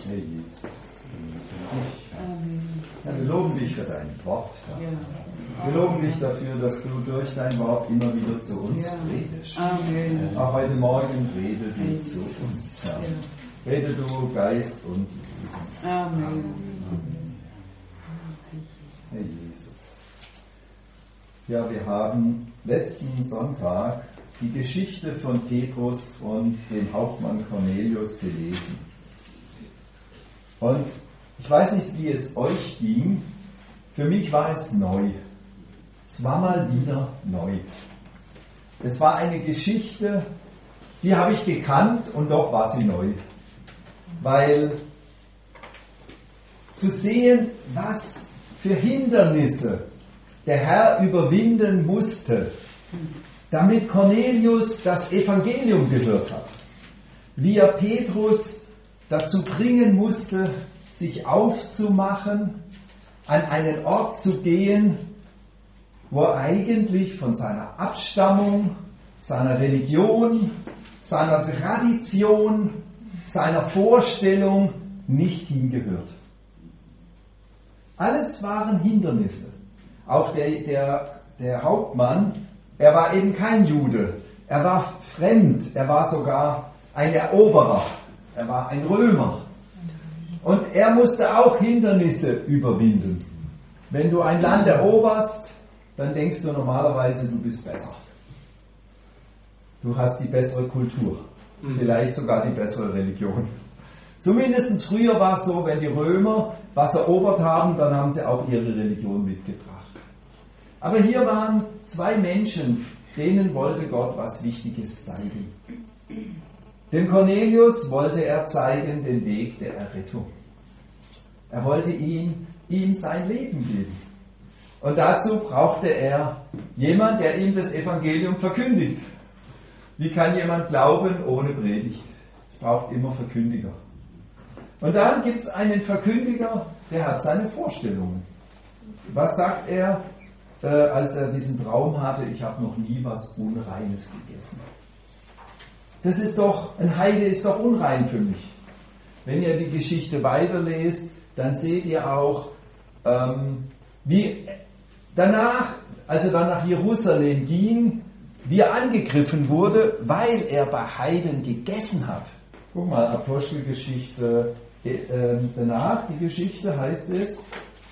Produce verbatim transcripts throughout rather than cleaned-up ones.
Herr Jesus, ja, wir loben dich für dein Wort. Ja. Wir loben dich dafür, dass du durch dein Wort immer wieder zu uns ja. redest. Amen. Auch heute Morgen rede du zu uns, Herr. Ja. Rede du Geist und Liebe. Amen. Amen. Herr Jesus. Ja, wir haben letzten Sonntag die Geschichte von Petrus und dem Hauptmann Cornelius gelesen. Und ich weiß nicht, wie es euch ging. Für mich war es neu. Es war mal wieder neu. Es war eine Geschichte, die habe ich gekannt und doch war sie neu. Weil zu sehen, was für Hindernisse der Herr überwinden musste, damit Cornelius das Evangelium gehört hat. Wie er Petrus dazu bringen musste, sich aufzumachen, an einen Ort zu gehen, wo er eigentlich von seiner Abstammung, seiner Religion, seiner Tradition, seiner Vorstellung nicht hingehört. Alles waren Hindernisse. Auch der, der, der Hauptmann, er war eben kein Jude, er war fremd, er war sogar ein Eroberer, er war ein Römer. Und er musste auch Hindernisse überwinden. Wenn du ein Land eroberst, dann denkst du normalerweise, du bist besser. Du hast die bessere Kultur, vielleicht sogar die bessere Religion. Zumindest früher war es so, wenn die Römer was erobert haben, dann haben sie auch ihre Religion mitgebracht. Aber hier waren zwei Menschen, denen wollte Gott was Wichtiges zeigen. Dem Cornelius wollte er zeigen den Weg der Errettung. Er wollte ihm, ihm sein Leben geben. Und dazu brauchte er jemanden, der ihm das Evangelium verkündigt. Wie kann jemand glauben ohne Predigt? Es braucht immer Verkündiger. Und dann gibt es einen Verkündiger, der hat seine Vorstellungen. Was sagt er, äh, als er diesen Traum hatte? Ich habe noch nie was Unreines gegessen. Das ist doch, ein Heide ist doch unrein für mich. Wenn ihr die Geschichte weiterlest, dann seht ihr auch, ähm, wie danach, als er dann nach Jerusalem ging, wie er angegriffen wurde, weil er bei Heiden gegessen hat. Guck mal, Apostelgeschichte, äh, danach, die Geschichte heißt es,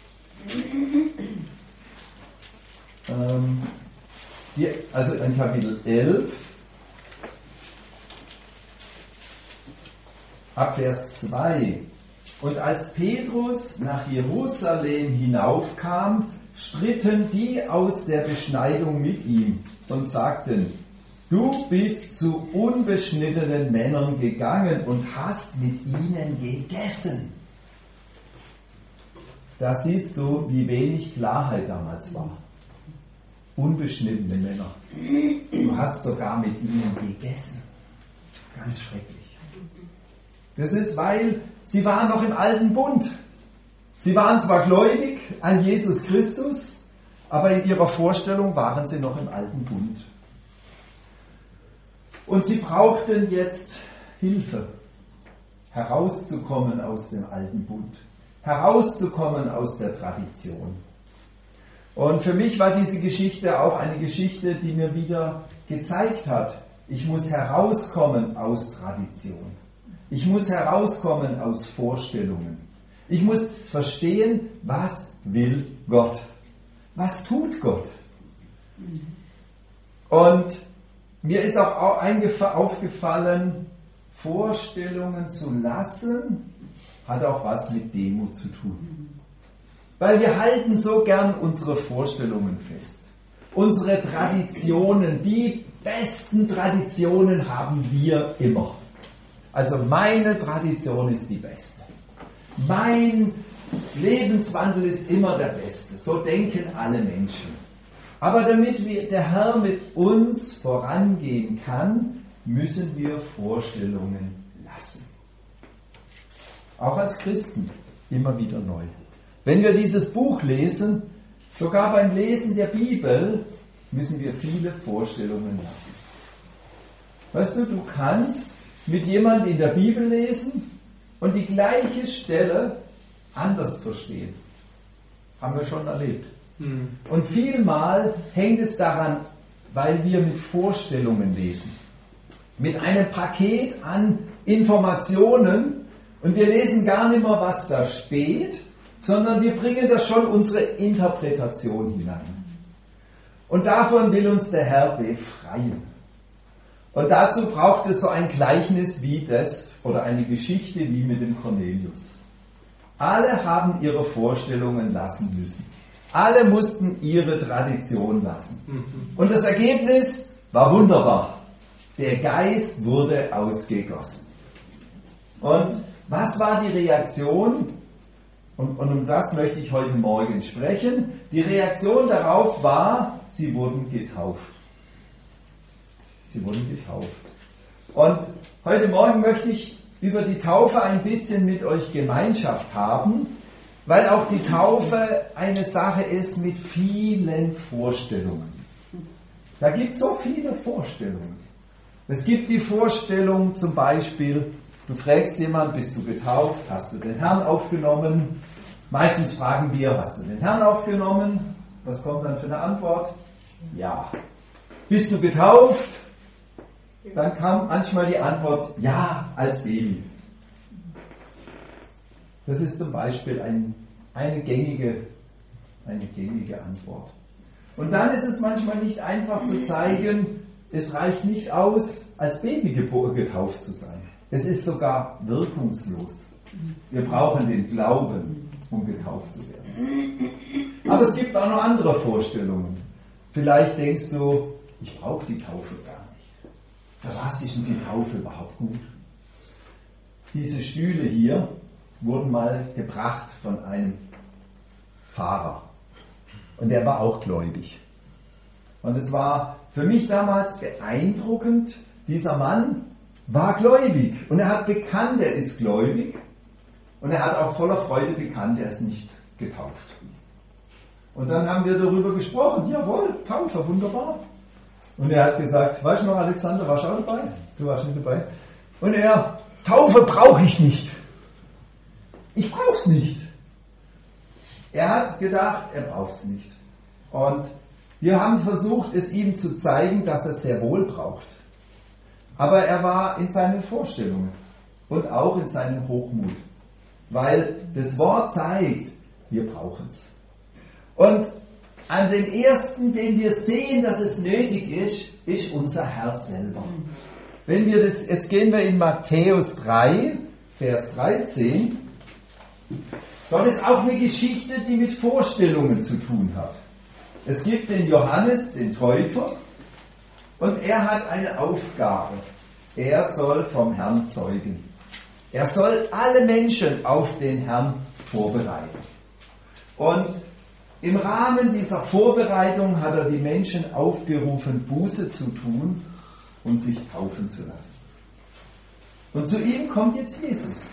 ähm, die, also in Kapitel elf, ab Vers zwei. Und als Petrus nach Jerusalem hinaufkam, stritten die aus der Beschneidung mit ihm und sagten, du bist zu unbeschnittenen Männern gegangen und hast mit ihnen gegessen. Da siehst du, wie wenig Klarheit damals war. Unbeschnittene Männer. Du hast sogar mit ihnen gegessen. Ganz schrecklich. Das ist, weil sie waren noch im alten Bund. Sie waren zwar gläubig an Jesus Christus, aber in ihrer Vorstellung waren sie noch im alten Bund. Und sie brauchten jetzt Hilfe, herauszukommen aus dem alten Bund, herauszukommen aus der Tradition. Und für mich war diese Geschichte auch eine Geschichte, die mir wieder gezeigt hat, ich muss herauskommen aus Tradition. Ich muss herauskommen aus Vorstellungen. Ich muss verstehen, was will Gott? Was tut Gott? Und mir ist auch aufgefallen, Vorstellungen zu lassen, hat auch was mit Demut zu tun. Weil wir halten so gern unsere Vorstellungen fest. Unsere Traditionen, die besten Traditionen haben wir immer. Also meine Tradition ist die beste. Mein Lebenswandel ist immer der beste. So denken alle Menschen. Aber damit wir, der Herr mit uns vorangehen kann, müssen wir Vorstellungen lassen. Auch als Christen immer wieder neu. Wenn wir dieses Buch lesen, sogar beim Lesen der Bibel, müssen wir viele Vorstellungen lassen. Weißt du, du kannst mit jemandem in der Bibel lesen und die gleiche Stelle anders verstehen. Haben wir schon erlebt. Mhm. Und vielmal hängt es daran, weil wir mit Vorstellungen lesen. Mit einem Paket an Informationen und wir lesen gar nicht mehr, was da steht, sondern wir bringen da schon unsere Interpretation hinein. Und davon will uns der Herr befreien. Und dazu braucht es so ein Gleichnis wie das oder eine Geschichte wie mit dem Cornelius. Alle haben ihre Vorstellungen lassen müssen. Alle mussten ihre Tradition lassen. Und das Ergebnis war wunderbar. Der Geist wurde ausgegossen. Und was war die Reaktion? Und, und um das möchte ich heute Morgen sprechen. Die Reaktion darauf war, sie wurden getauft. Sie wurden getauft. Und heute Morgen möchte ich über die Taufe ein bisschen mit euch Gemeinschaft haben, weil auch die Taufe eine Sache ist mit vielen Vorstellungen. Da gibt es so viele Vorstellungen. Es gibt die Vorstellung zum Beispiel, du fragst jemanden, bist du getauft, hast du den Herrn aufgenommen? Meistens fragen wir, hast du den Herrn aufgenommen? Was kommt dann für eine Antwort? Ja. Bist du getauft? Dann kam manchmal die Antwort, ja, als Baby. Das ist zum Beispiel ein, eine, gängige, eine gängige Antwort. Und dann ist es manchmal nicht einfach zu zeigen, es reicht nicht aus, als Baby getauft zu sein. Es ist sogar wirkungslos. Wir brauchen den Glauben, um getauft zu werden. Aber es gibt auch noch andere Vorstellungen. Vielleicht denkst du, ich brauche die Taufe gar nicht. Für was ist denn die Taufe überhaupt gut? Diese Stühle hier wurden mal gebracht von einem Pfarrer. Und der war auch gläubig. Und es war für mich damals beeindruckend, dieser Mann war gläubig. Und er hat bekannt, er ist gläubig. Und er hat auch voller Freude bekannt, er ist nicht getauft. Und dann haben wir darüber gesprochen. Jawohl, Taufe, wunderbar. Und er hat gesagt, weißt du noch, Alexander, warst du auch dabei? Du warst nicht dabei. Und er, Taufe brauche ich nicht. Ich brauche es nicht. Er hat gedacht, er braucht es nicht. Und wir haben versucht, es ihm zu zeigen, dass er es sehr wohl braucht. Aber er war in seinen Vorstellungen und auch in seinem Hochmut. Weil das Wort zeigt, wir brauchen es. Und an den ersten, den wir sehen, dass es nötig ist, ist unser Herr selber. Wenn wir das, jetzt gehen wir in Matthäus drei, Vers dreizehn. Dort ist auch eine Geschichte, die mit Vorstellungen zu tun hat. Es gibt den Johannes, den Täufer, und er hat eine Aufgabe. Er soll vom Herrn zeugen. Er soll alle Menschen auf den Herrn vorbereiten. Und im Rahmen dieser Vorbereitung hat er die Menschen aufgerufen, Buße zu tun und sich taufen zu lassen. Und zu ihm kommt jetzt Jesus.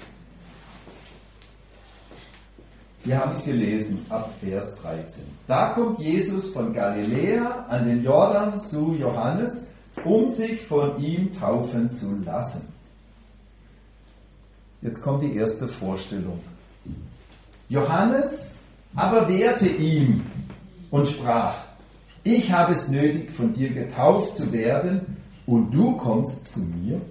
Wir haben es gelesen ab Vers dreizehn. Da kommt Jesus von Galiläa an den Jordan zu Johannes, um sich von ihm taufen zu lassen. Jetzt kommt die erste Vorstellung. Johannes aber wehrte ihm und sprach, ich habe es nötig, von dir getauft zu werden, und du kommst zu mir?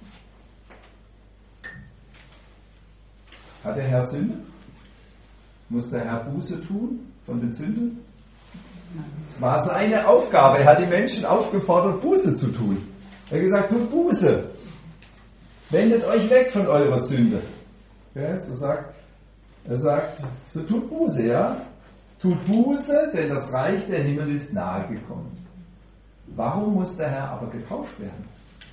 Hat der Herr Sünde? Muss der Herr Buße tun von den Sünden? Es war seine Aufgabe. Er hat die Menschen aufgefordert, Buße zu tun. Er hat gesagt, tut Buße. Wendet euch weg von eurer Sünde. Ja, so sagt, er sagt, so tut Buße, ja? Tut Buße, denn das Reich der Himmel ist nahe gekommen. Warum muss der Herr aber getauft werden?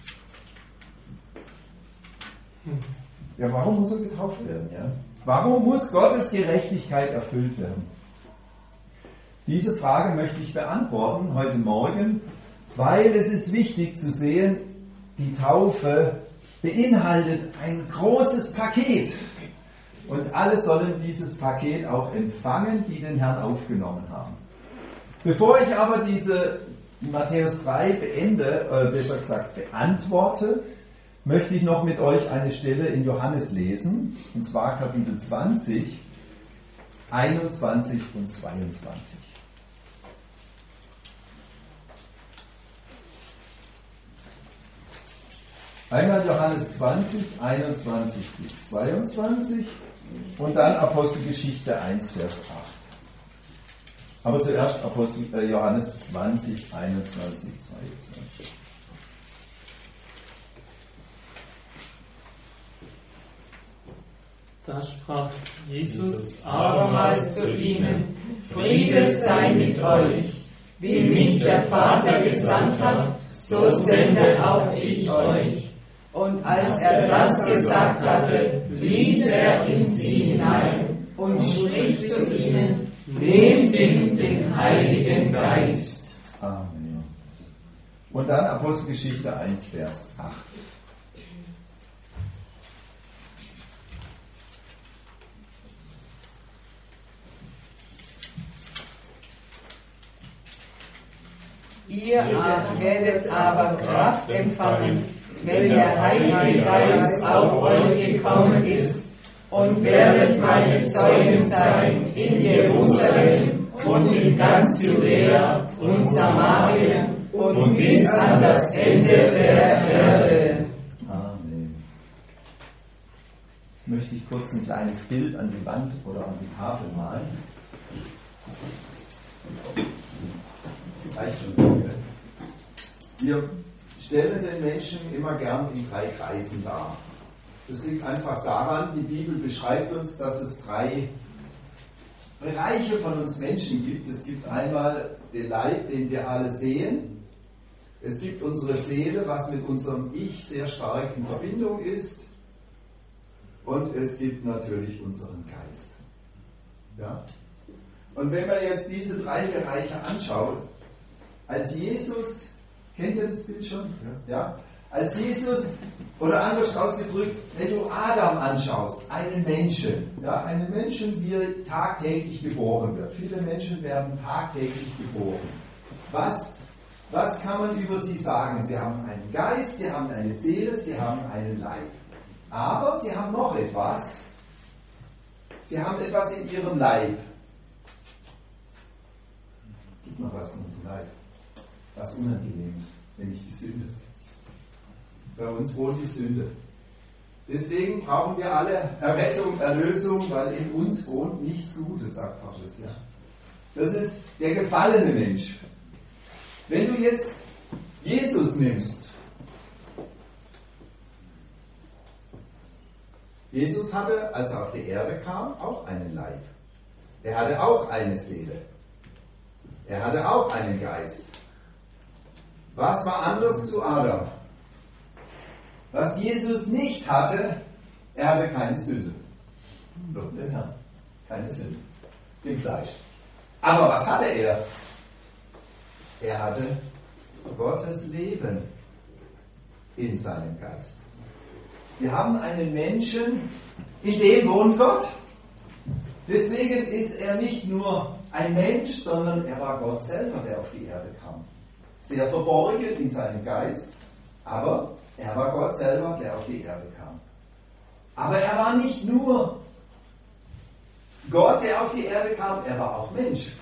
Ja, warum muss er getauft werden? Ja? Warum muss Gottes Gerechtigkeit erfüllt werden? Diese Frage möchte ich beantworten heute Morgen, weil es ist wichtig zu sehen, die Taufe beinhaltet ein großes Paket. Und alle sollen dieses Paket auch empfangen, die den Herrn aufgenommen haben. Bevor ich aber diese Matthäus drei beende, äh, besser gesagt beantworte, möchte ich noch mit euch eine Stelle in Johannes lesen, und zwar Kapitel zwanzig, einundzwanzig und zweiundzwanzig. Einmal Johannes zwanzig, einundzwanzig bis zweiundzwanzig und dann Apostelgeschichte eins, Vers acht. Aber zuerst Apostel, äh, Johannes zwanzig, einundzwanzig, zweiundzwanzig. Da sprach Jesus abermals zu ihnen: Friede sei mit euch. Wie mich der Vater gesandt hat, so sende auch ich euch. Und als er das gesagt hatte, ließ er in sie hinein und spricht zu ihnen: Nehmt ihn, den Heiligen Geist. Amen. Und dann Apostelgeschichte eins, Vers acht. Ihr werdet aber Kraft empfangen, wenn der Heilige Geist auf euch gekommen ist, und werdet meine Zeugen sein in Jerusalem und in ganz Judäa und Samarien und bis an das Ende der Erde. Amen. Jetzt möchte ich kurz ein kleines Bild an die Wand oder an die Tafel malen. Das reicht schon. Wir stellen den Menschen immer gern in drei Kreisen dar. Das liegt einfach daran, die Bibel beschreibt uns, dass es drei Bereiche von uns Menschen gibt. Es gibt einmal den Leib, den wir alle sehen. Es gibt unsere Seele, was mit unserem Ich sehr stark in Verbindung ist. Und es gibt natürlich unseren Geist. Ja? Und wenn man jetzt diese drei Bereiche anschaut, als Jesus, kennt ihr das Bild schon? Ja. Ja? Als Jesus, oder anders ausgedrückt, wenn du Adam anschaust, einen Menschen, ja, einen Menschen, wie tagtäglich geboren wird. Viele Menschen werden tagtäglich geboren. Was, was kann man über sie sagen? Sie haben einen Geist, sie haben eine Seele, sie haben einen Leib. Aber sie haben noch etwas. Sie haben etwas in ihrem Leib. Es gibt noch was in unserem Leib. Was Unangenehmes, nämlich die Sünde. Bei uns wohnt die Sünde. Deswegen brauchen wir alle Errettung, Erlösung, weil in uns wohnt nichts Gutes, sagt Paulus. Ja. Das ist der gefallene Mensch. Wenn du jetzt Jesus nimmst, Jesus hatte, als er auf die Erde kam, auch einen Leib. Er hatte auch eine Seele. Er hatte auch einen Geist. Was war anders zu Adam? Was Jesus nicht hatte, er hatte keine Sünde. Lob den Herrn. Keine Sünde. Im Fleisch. Aber was hatte er? Er hatte Gottes Leben in seinem Geist. Wir haben einen Menschen, in dem wohnt Gott. Deswegen ist er nicht nur ein Mensch, sondern er war Gott selber, der auf die Erde kam. Sehr verborgen in seinem Geist, aber er war Gott selber, der auf die Erde kam. Aber er war nicht nur Gott, der auf die Erde kam, er war auch Mensch.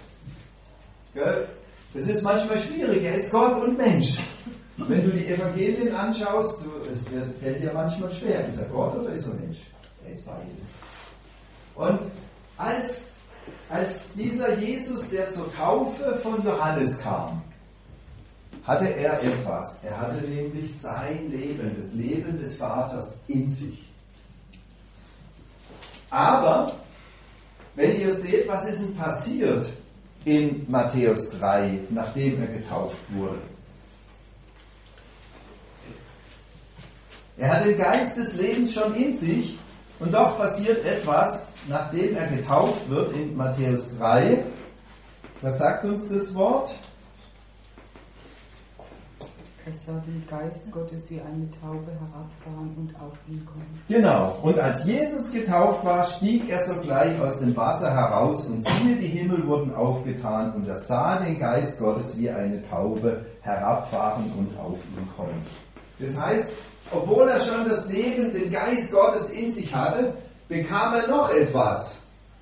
Das ist manchmal schwierig, er ist Gott und Mensch. Wenn du die Evangelien anschaust, du, es fällt dir manchmal schwer, ist er Gott oder ist er Mensch? Er ist beides. Und als, als dieser Jesus, der zur Taufe von Johannes kam, hatte er etwas. Er hatte nämlich sein Leben, das Leben des Vaters in sich. Aber, wenn ihr seht, was ist denn passiert in Matthäus drei, nachdem er getauft wurde? Er hat den Geist des Lebens schon in sich und doch passiert etwas, nachdem er getauft wird in Matthäus drei. Was sagt uns das Wort? Es sah den Geist Gottes wie eine Taube herabfahren und auf ihn kommen. Genau. Und als Jesus getauft war, stieg er sogleich aus dem Wasser heraus und siehe, die Himmel wurden aufgetan und er sah den Geist Gottes wie eine Taube herabfahren und auf ihn kommen. Das heißt, obwohl er schon das Leben, den Geist Gottes in sich hatte, bekam er noch etwas.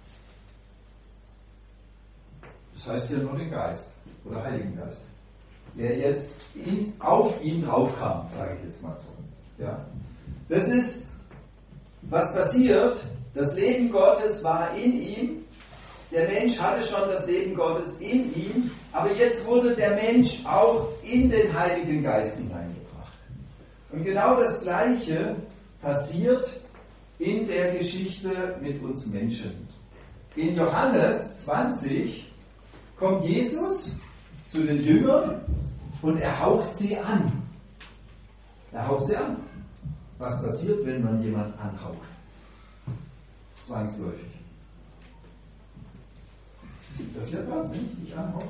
Das heißt ja nur den Geist oder Heiligen Geist, der jetzt in, auf ihn draufkam, sage ich jetzt mal so. Ja? Das ist, was passiert. Das Leben Gottes war in ihm. Der Mensch hatte schon das Leben Gottes in ihm, aber jetzt wurde der Mensch auch in den Heiligen Geist hineingebracht. Und genau das Gleiche passiert in der Geschichte mit uns Menschen. In Johannes zwanzig kommt Jesus zu den Jüngern und er haucht sie an. Er haucht sie an. Was passiert, wenn man jemanden anhaucht? Zwangsläufig. Passiert was, wenn ich dich anhauche?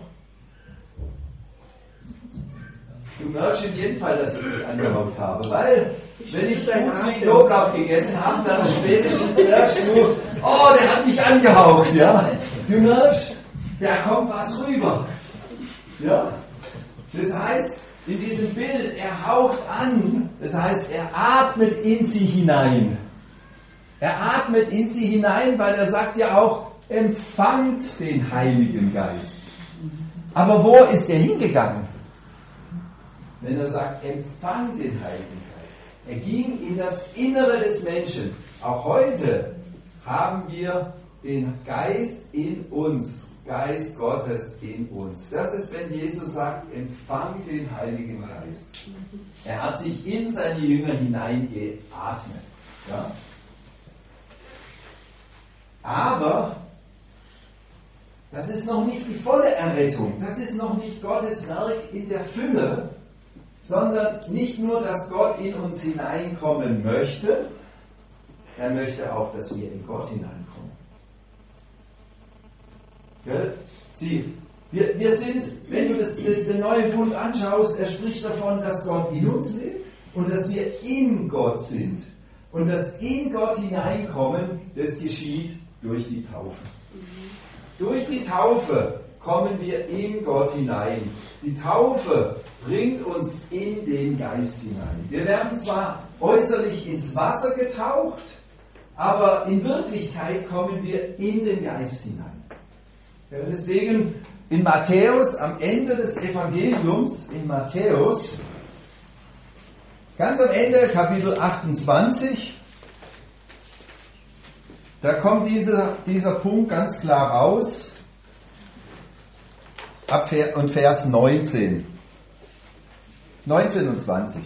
Du merkst in jedem Fall, dass ich dich angehaucht habe, weil wenn ich gut viel Knoblauch gegessen habe, dann spätestens merkst du, oh, der hat mich angehaucht, ja. Du merkst, da kommt was rüber. Ja? Das heißt, in diesem Bild, er haucht an, das heißt, er atmet in sie hinein. Er atmet in sie hinein, weil er sagt ja auch, empfangt den Heiligen Geist. Aber wo ist er hingegangen? Wenn er sagt, empfangt den Heiligen Geist. Er ging in das Innere des Menschen. Auch heute haben wir den Geist in uns. Geist Gottes in uns. Das ist, wenn Jesus sagt, empfangt den Heiligen Geist. Er hat sich in seine Jünger hineingeatmet. Ja? Aber das ist noch nicht die volle Errettung. Das ist noch nicht Gottes Werk in der Fülle, sondern nicht nur, dass Gott in uns hineinkommen möchte, er möchte auch, dass wir in Gott hineinkommen. Sie, wir, wir sind, wenn du das, das, den neuen Bund anschaust, er spricht davon, dass Gott in uns lebt und dass wir in Gott sind. Und das in Gott hineinkommen, das geschieht durch die Taufe. Durch die Taufe kommen wir in Gott hinein. Die Taufe bringt uns in den Geist hinein. Wir werden zwar äußerlich ins Wasser getaucht, aber in Wirklichkeit kommen wir in den Geist hinein. Ja, deswegen in Matthäus, am Ende des Evangeliums, in Matthäus, ganz am Ende, Kapitel achtundzwanzig, da kommt dieser, dieser Punkt ganz klar raus, ab und Vers neunzehn. neunzehn und zwanzig.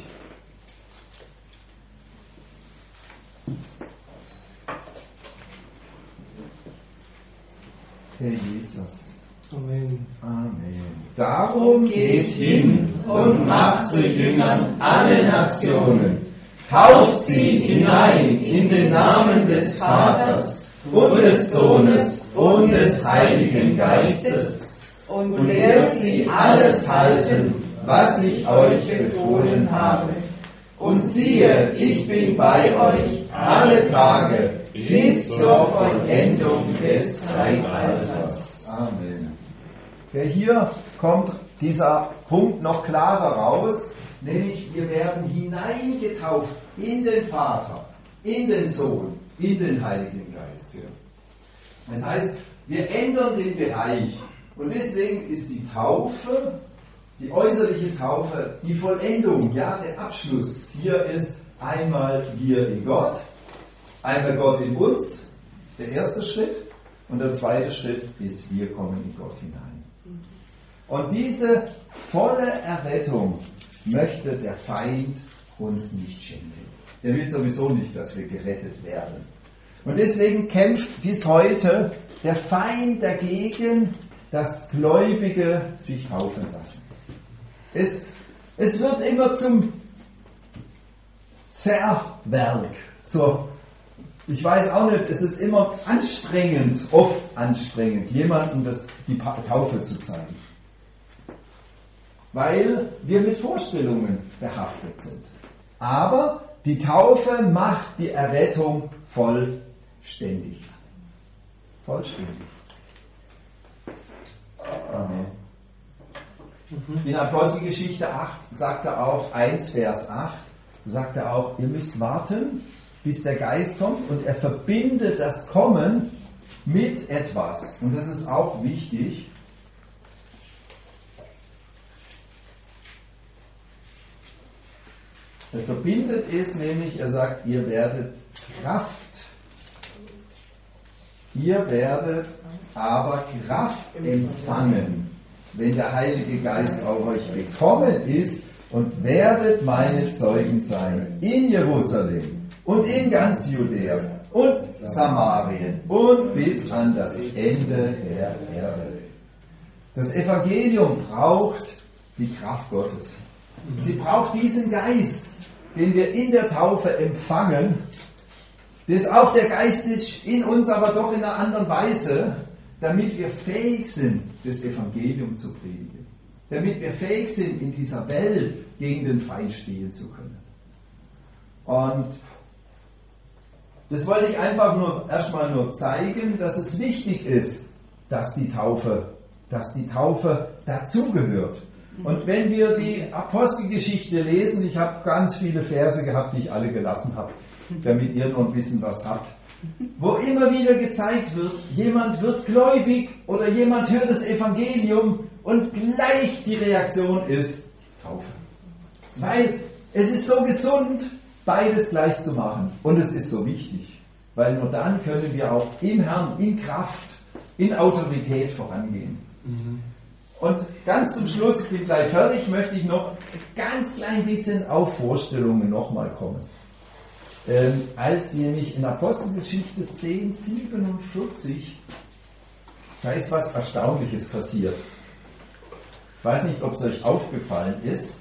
Herr Jesus. Amen. Amen. Darum geht hin und macht zu Jüngern alle Nationen. Tauft sie hinein in den Namen des Vaters und des Sohnes und des Heiligen Geistes und lehrt sie alles halten, was ich euch befohlen habe. Und siehe, ich bin bei euch alle Tage bis zur Vollendung des Zeitalters. Amen. Ja, hier kommt dieser Punkt noch klarer raus, nämlich wir werden hineingetauft in den Vater, in den Sohn, in den Heiligen Geist. Das heißt, wir ändern den Bereich und deswegen ist die Taufe, die äußerliche Taufe, die Vollendung, ja, der Abschluss. Hier ist einmal wir in Gott, einmal Gott in uns, der erste Schritt, und der zweite Schritt ist, wir kommen in Gott hinein. Und diese volle Errettung möchte der Feind uns nicht schenken. Der will sowieso nicht, dass wir gerettet werden. Und deswegen kämpft bis heute der Feind dagegen, dass Gläubige sich taufen lassen. Es, es wird immer zum Zerrwerk, zur, ich weiß auch nicht, es ist immer anstrengend, oft anstrengend, jemandem das, die Taufe zu zeigen. Weil wir mit Vorstellungen behaftet sind. Aber die Taufe macht die Errettung vollständig. Vollständig. Amen. In Apostelgeschichte acht sagt er auch, eins Vers acht, sagt er auch, ihr müsst warten, bis der Geist kommt, und er verbindet das Kommen mit etwas. Und das ist auch wichtig. Er verbindet es nämlich, er sagt, ihr werdet Kraft. Ihr werdet aber Kraft empfangen, wenn der Heilige Geist auf euch gekommen ist, und werdet meine Zeugen sein in Jerusalem und in ganz Judäa und Samarien und bis an das Ende der Erde. Das Evangelium braucht die Kraft Gottes. Sie braucht diesen Geist, den wir in der Taufe empfangen. Das auch der Geist ist in uns, aber doch in einer anderen Weise, damit wir fähig sind, das Evangelium zu predigen. Damit wir fähig sind, in dieser Welt gegen den Feind stehen zu können. Und das wollte ich einfach nur erstmal nur zeigen, dass es wichtig ist, dass die Taufe, dass die Taufe dazugehört. Und wenn wir die Apostelgeschichte lesen, ich habe ganz viele Verse gehabt, die ich alle gelassen habe, damit ihr noch ein bisschen was habt, wo immer wieder gezeigt wird, jemand wird gläubig oder jemand hört das Evangelium und gleich die Reaktion ist Taufe. Weil es ist so gesund, beides gleich zu machen. Und es ist so wichtig, weil nur dann können wir auch im Herrn, in Kraft, in Autorität vorangehen. Mhm. Und ganz zum Schluss, ich bin gleich fertig, möchte ich noch ein ganz klein bisschen auf Vorstellungen nochmal kommen. Ähm, als nämlich in Apostelgeschichte zehn siebenundvierzig, da ist was Erstaunliches passiert. Ich weiß nicht, ob es euch aufgefallen ist.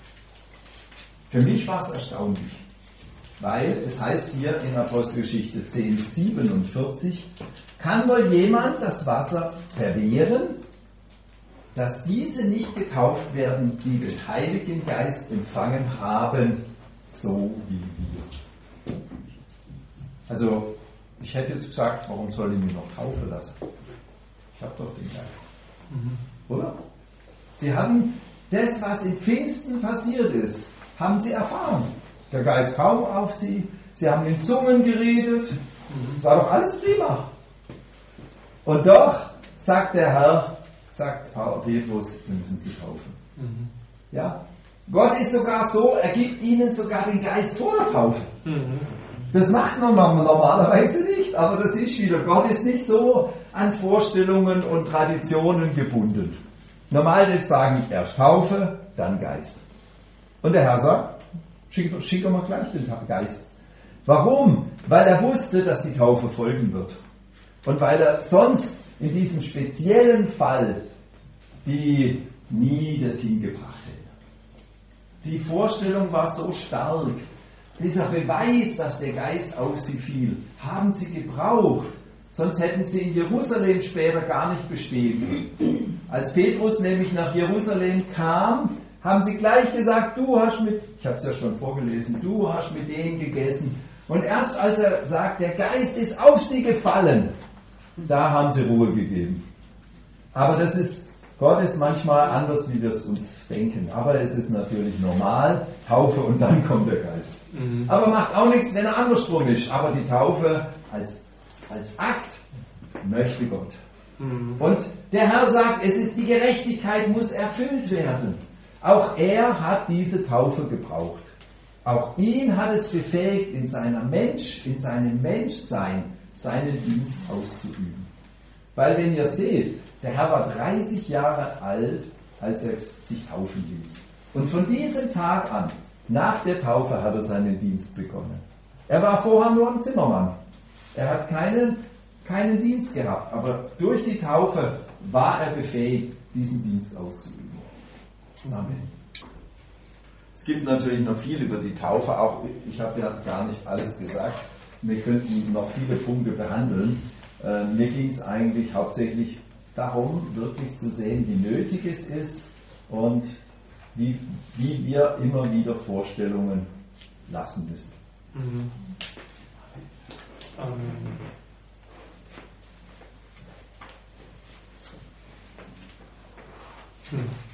Für mich war es erstaunlich, weil es heißt hier in Apostelgeschichte zehn siebenundvierzig, kann wohl jemand das Wasser verwehren, dass diese nicht getauft werden, die den Heiligen Geist empfangen haben, so wie wir. Also, ich hätte jetzt gesagt, warum soll ich mich noch taufen lassen? Ich habe doch den Geist. Mhm. Oder? Sie haben das, was im Pfingsten passiert ist, haben sie erfahren. Der Geist kam auf sie, sie haben in Zungen geredet, es war doch alles prima. Und doch sagt der Herr, sagt Petrus, wir müssen sie taufen. Mhm. Ja? Gott ist sogar so, er gibt ihnen sogar den Geist vor der Taufe. Mhm. Das macht man normalerweise nicht, aber das ist wieder, Gott ist nicht so an Vorstellungen und Traditionen gebunden. Normal würde ich sagen, erst Taufe, dann Geist. Und der Herr sagt, schicken schick wir gleich den Geist. Warum? Weil er wusste, dass die Taufe folgen wird. Und weil er sonst in diesem speziellen Fall die nie das hingebracht hätte. Die Vorstellung war so stark. Dieser Beweis, dass der Geist auf sie fiel, haben sie gebraucht. Sonst hätten sie in Jerusalem später gar nicht bestehen können. Als Petrus nämlich nach Jerusalem kam, haben sie gleich gesagt, du hast mit, ich habe es ja schon vorgelesen, du hast mit denen gegessen. Und erst als er sagt, der Geist ist auf sie gefallen, da haben sie Ruhe gegeben. Aber das ist, Gott ist manchmal anders, wie wir es uns denken. Aber es ist natürlich normal, Taufe und dann kommt der Geist. Mhm. Aber macht auch nichts, wenn er andersrum ist. Aber die Taufe als, als Akt möchte Gott. Mhm. Und der Herr sagt, es ist die Gerechtigkeit, muss erfüllt werden. Auch er hat diese Taufe gebraucht. Auch ihn hat es befähigt, in seiner Mensch, in seinem Menschsein seinen Dienst auszuüben. Weil wenn ihr seht, der Herr war dreißig Jahre alt, als er sich taufen ließ. Und von diesem Tag an, nach der Taufe, hat er seinen Dienst begonnen. Er war vorher nur ein Zimmermann. Er hat keinen, keinen Dienst gehabt, aber durch die Taufe war er befähigt, diesen Dienst auszuüben. Amen. Es gibt natürlich noch viel über die Taufe, auch ich habe ja gar nicht alles gesagt. Wir könnten noch viele Punkte behandeln. Äh, mir ging es eigentlich hauptsächlich darum, wirklich zu sehen, wie nötig es ist und wie, wie wir immer wieder Vorstellungen lassen müssen. Mhm. Amen. Hm.